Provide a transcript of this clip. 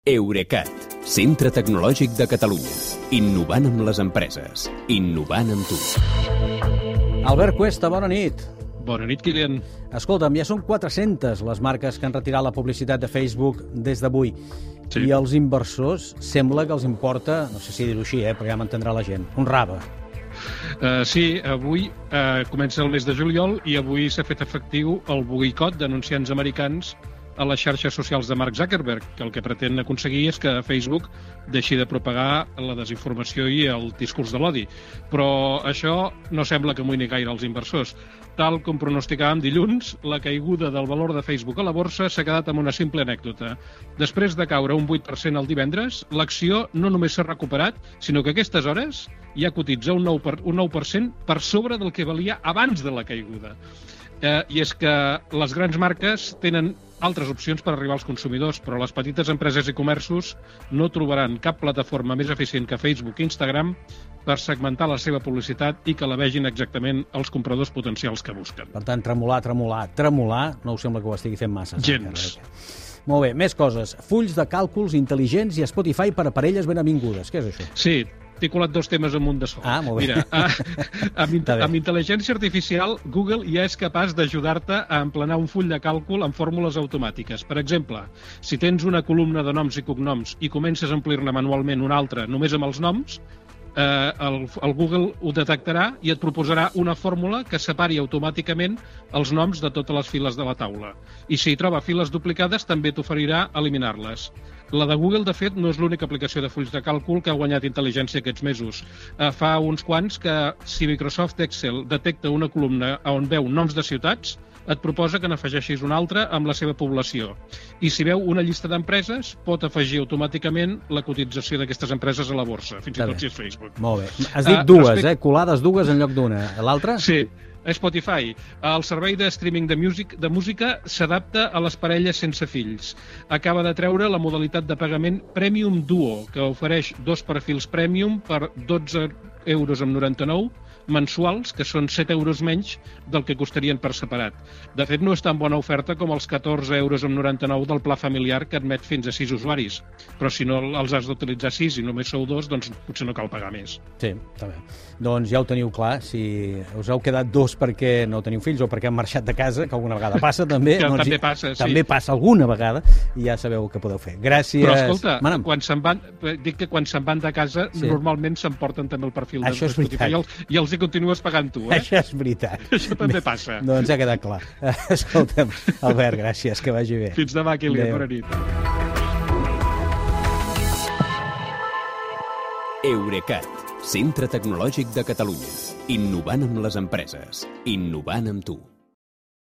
Eurecat, centre tecnològic de Catalunya. Innovant amb les empreses. Innovant amb tu. Albert Cuesta, bona nit. Bona nit, Kilian. Escolta'm, ja són 400 les marques que han retirat la publicitat de Facebook des d'avui. Sí. I als inversors sembla que els importa, no sé si dir-ho així, però ja m'entendrà la gent, un rave. Sí, avui comença el mes de juliol i avui s'ha fet efectiu el boicot d'anunciants americans a les xarxes socials de Mark Zuckerberg, que el que pretén aconseguir és que Facebook deixi de propagar la desinformació i el discurs de l'odi. Però això no sembla que amoïni gaire els inversors. Tal com pronosticàvem dilluns, la caiguda del valor de Facebook a la borsa s'ha quedat amb una simple anècdota. Després de caure un 8% el divendres, l'acció no només s'ha recuperat, sinó que a aquestes hores ja cotitza un 9% per sobre del que valia abans de la caiguda. I és que les grans marques tenen altres opcions per arribar als consumidors, però les petites empreses i comerços no trobaran cap plataforma més eficient que Facebook i Instagram per segmentar la seva publicitat i que la vegin exactament els compradors potencials que busquen. Per tant, tremolar, no us sembla que ho estigui fent massa. Gens. Molt bé, més coses. Fulls de càlculs intel·ligents i Spotify per a parelles ben avingudes. Què és això? Sí, t'he colat dos temes amunt de sol. Molt bé. Mira, amb intel·ligència artificial, Google ja és capaç d'ajudar-te a emplenar un full de càlcul amb fórmules automàtiques. Per exemple, si tens una columna de noms i cognoms i comences a omplir-ne manualment una altra només amb els noms, el Google ho detectarà i et proposarà una fórmula que separi automàticament els noms de totes les files de la taula. I si hi troba files duplicades, també t'oferirà eliminar-les. La de Google, de fet, no és l'única aplicació de fulls de càlcul que ha guanyat intel·ligència aquests mesos. Fa uns quants que, si Microsoft Excel detecta una columna on veu noms de ciutats, et proposa que n'afegeixis una altra amb la seva població. I si veu una llista d'empreses, pot afegir automàticament la cotització d'aquestes empreses a la borsa, fins i tot si és Facebook. Molt bé. Has dit dues, colades dues en lloc d'una. L'altra? Sí. Spotify, el servei de streaming de música s'adapta a les parelles sense fills. Acaba de treure la modalitat de pagament Premium Duo, que ofereix 2 perfils Premium per 12,99 € mensuals, que són 7 € menys del que costarien per separat. De fet, no és tan bona oferta com els 14,99 € del pla familiar que admet fins a 6 usuaris. Però si no els has d'utilitzar 6 i només sou 2, doncs potser no cal pagar més. Sí, està bé. Doncs ja ho teniu clar, si us heu quedat 2 perquè no teniu fills o perquè han marxat de casa, que alguna vegada passa també. També passa, sí. També passa alguna vegada i ja sabeu què podeu fer. Gràcies. Però escolta, quan se'n van de casa, normalment s'emporten també el perfil de Spotify i els hi continues pagant tu, Això és veritat. Això també passa. Doncs ja ha quedat clar. Escolta'm, Albert, gràcies, que vagi bé. Fins demà, Kilian, bona nit. Eurecat, centre tecnològic de Catalunya. Innovant amb les empreses. Innovant amb tu.